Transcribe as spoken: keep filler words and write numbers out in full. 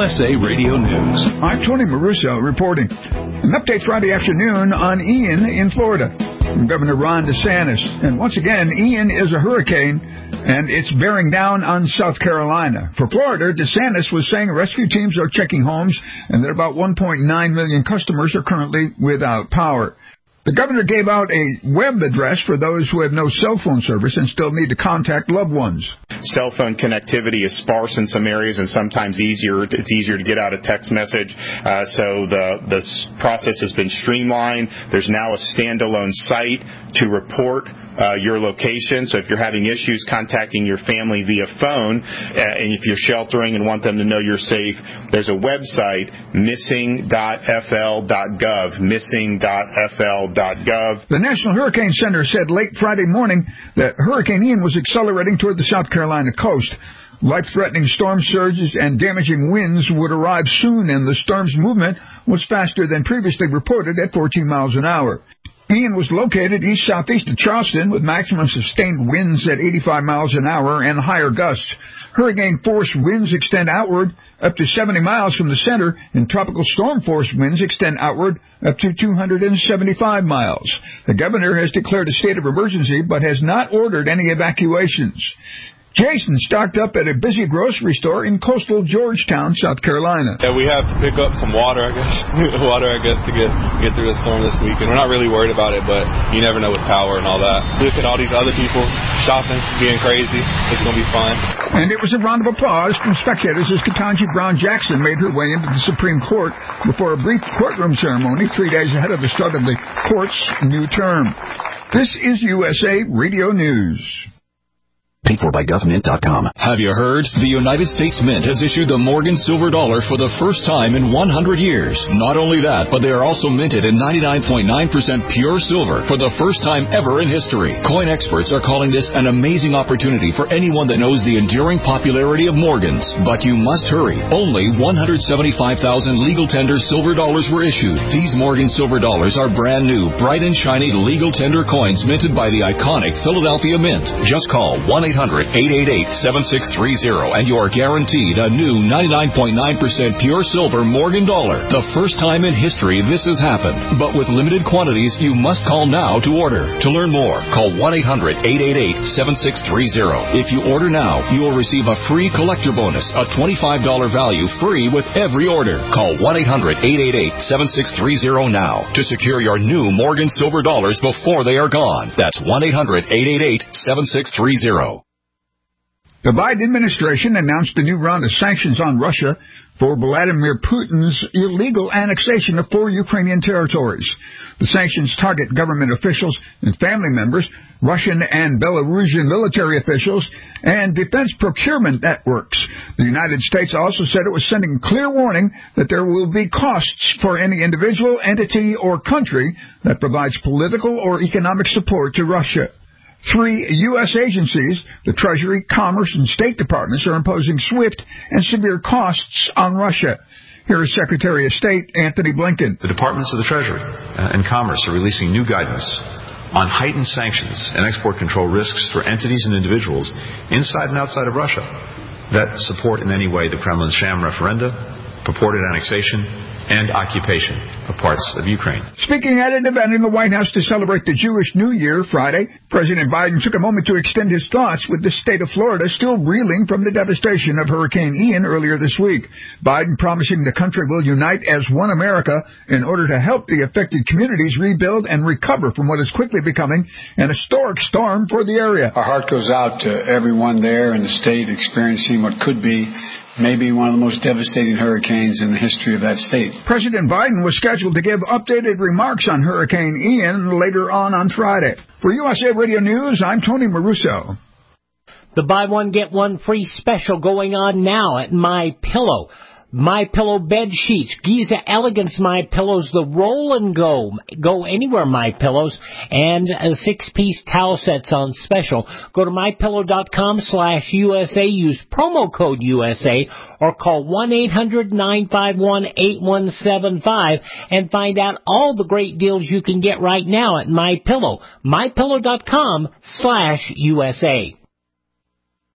S A Radio News. I'm Tony Maruso reporting. An update Friday afternoon on Ian in Florida from Governor Ron DeSantis. And once again, Ian is a hurricane, and it's bearing down on South Carolina. For Florida, DeSantis was saying rescue teams are checking homes and that about one point nine million customers are currently without power. The governor gave out a web address for those who have no cell phone service and still need to contact loved ones. Cell phone connectivity is sparse in some areas and sometimes easier. It's easier to get out a text message. Uh, so the, the process has been streamlined. There's now a standalone site to report uh, your location. So if you're having issues contacting your family via phone, uh, and if you're sheltering and want them to know you're safe, there's a website, missing dot f l dot gov, missing dot f l dot gov. The National Hurricane Center said late Friday morning that Hurricane Ian was accelerating toward the South Carolina coast. Life-threatening storm surges and damaging winds would arrive soon, and the storm's movement was faster than previously reported at fourteen miles an hour. Ian was located east-southeast of Charleston with maximum sustained winds at eighty-five miles an hour and higher gusts. Hurricane-force winds extend outward up to seventy miles from the center, and tropical storm-force winds extend outward up to two hundred seventy-five miles. The governor has declared a state of emergency but has not ordered any evacuations. Jason stocked up at a busy grocery store in coastal Georgetown, South Carolina. Yeah, we have to pick up some water, I guess. water, I guess, to get get through the storm this weekend. We're not really worried about it, but you never know with power and all that. Look at all these other people shopping, being crazy. It's going to be fun. And it was a round of applause from spectators as Ketanji Brown Jackson made her way into the Supreme Court before a brief courtroom ceremony three days ahead of the start of the court's new term. This is U S A Radio News. Paid for by government dot com. Have you heard? The United States Mint has issued the Morgan Silver Dollar for the first time in one hundred years. Not only that, but they are also minted in ninety-nine point nine percent pure silver for the first time ever in history. Coin experts are calling this an amazing opportunity for anyone that knows the enduring popularity of Morgans. But you must hurry. Only one hundred seventy-five thousand legal tender silver dollars were issued. These Morgan Silver Dollars are brand new, bright and shiny legal tender coins minted by the iconic Philadelphia Mint. Just call one eight hundred eight eight eight seven six three zero and you are guaranteed a new ninety-nine point nine percent pure silver Morgan dollar. The first time in history this has happened. But with limited quantities, you must call now to order. To learn more, call one eight hundred eight eight eight seven six three zero. If you order now, you will receive a free collector bonus, a twenty-five dollars value free with every order. Call one eight hundred eight eight eight seven six three zero now to secure your new Morgan Silver Dollars before they are gone. That's one eight hundred eight eight eight seven six three zero. The Biden administration announced a new round of sanctions on Russia for Vladimir Putin's illegal annexation of four Ukrainian territories. The sanctions target government officials and family members, Russian and Belarusian military officials, and defense procurement networks. The United States also said it was sending a clear warning that there will be costs for any individual, entity, or country that provides political or economic support to Russia. Three U S agencies, the Treasury, Commerce, and State Departments, are imposing swift and severe costs on Russia. Here is Secretary of State Antony Blinken. The Departments of the Treasury and Commerce are releasing new guidance on heightened sanctions and export control risks for entities and individuals inside and outside of Russia that support in any way the Kremlin's sham referenda, purported annexation, and occupation of parts of Ukraine. Speaking at an event in the White House to celebrate the Jewish New Year Friday, President Biden took a moment to extend his thoughts with the state of Florida still reeling from the devastation of Hurricane Ian earlier this week. Biden promising the country will unite as one America in order to help the affected communities rebuild and recover from what is quickly becoming an historic storm for the area. Our heart goes out to everyone there in the state experiencing what could be maybe one of the most devastating hurricanes in the history of that state. President Biden was scheduled to give updated remarks on Hurricane Ian later on on Friday. For U S A Radio News, I'm Tony Maruso. The buy one, get one free special going on now at MyPillow. MyPillow bed sheets, Giza Elegance MyPillows, the roll and go, go anywhere MyPillows, and uh, six-piece towel sets on special. Go to MyPillow.com slash USA, use promo code U S A, or call one eight hundred nine five one eight one seven five and find out all the great deals you can get right now at MyPillow. MyPillow.com slash USA.